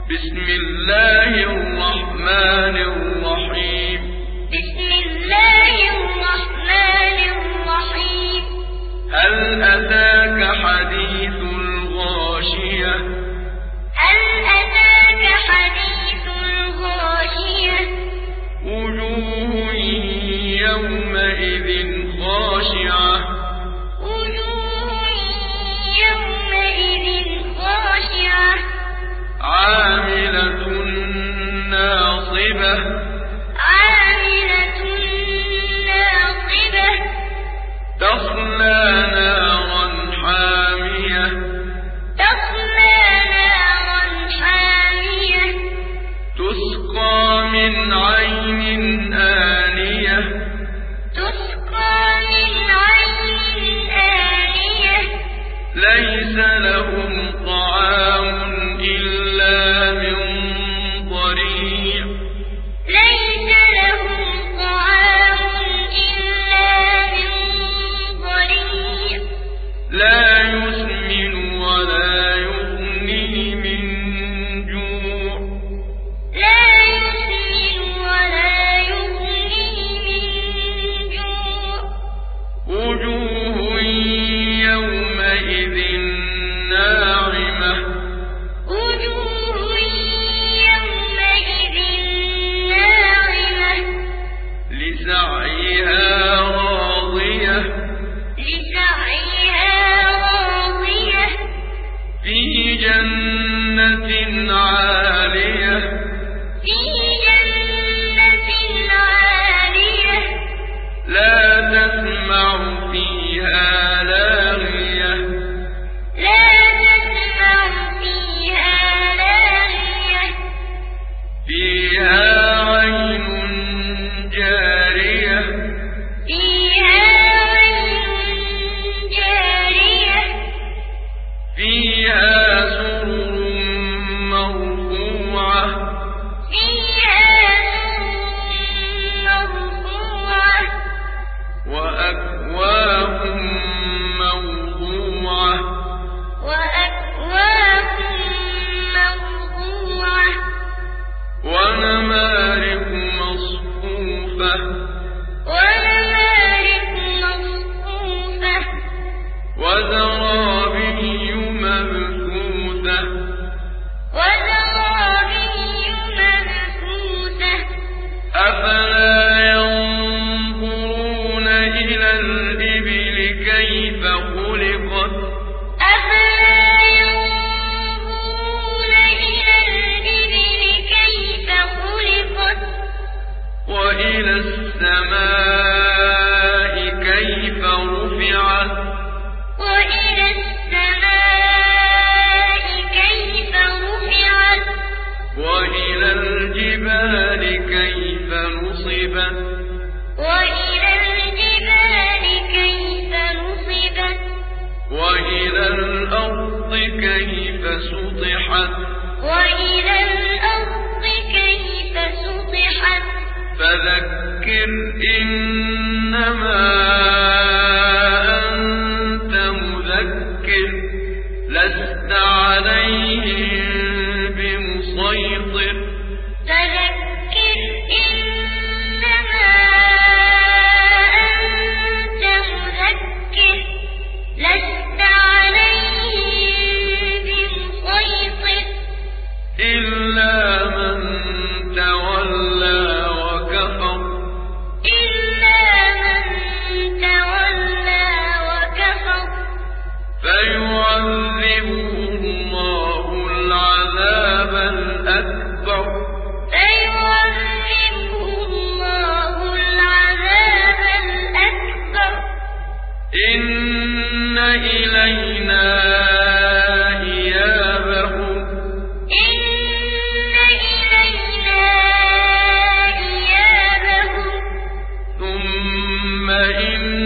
بسم الله الرحمن الرحيم. بسم الله الرحمن الرحيم. هل أتاك حديث الغاشية؟ هل أتاك حديث الغاشية؟ وجوه يومئذ خاشعة. وجوه يومئذ خاشعة. عاملة ناصبة. عاملة ناصبة. تصلى نارا حامية. تصلى نارا حامية. تسقى من عين آنية. تسقى من عين آنية. ليس لهم طعام إلا من ضريع. ليس لهم طعام إلا من ضريع. لا يسمن ولا يغني من جوع. لا يسمن ولا يغني من جوع. وجوه يومئذ ناعمة. وجوه يومئذ ناعمة. لسعيها راضية. لسعيها راضية. في جنة عالية. في جنة عالية. لا تسمع فيها لاغية. لا تسمع فيها لاغية. فيها عين جارية. فيها عين جارية. فيها سرر مرفوعة. فيها سرر مرفوعة. وأكواب موضوعة. وأكواب موضوعة. ونمارق مصفوفة. ونمارق مصفوفة. وزرابي مبثوثة. وزرابي مبثوثة. أفلا ينظرون إلى الإبل كيف خلقت. أفلا ينظرون إلى الإبل كيف خلقت. وإلى السماء كيف رفعت. وإلى السماء كيف رفعت. وإلى الجبال كيف نصبت. وإلى الجبال كيف نصبت. وإلى الأرض كيف سطحت. وإلى الأرض كيف سطحت. فذكر إنما أنت مذكر. لست عليهم بمسيطر. فذكر إنما أنت مذكر. لست عليهم بمسيطر. إلا من تولى وكفر. إلا من تولى وكفر. فيعذبه الله العذاب الأكبر. فيعذبه الله العذاب الأكبر. إن إلينا إيابهم. إن إلينا إيابهم. ثم إن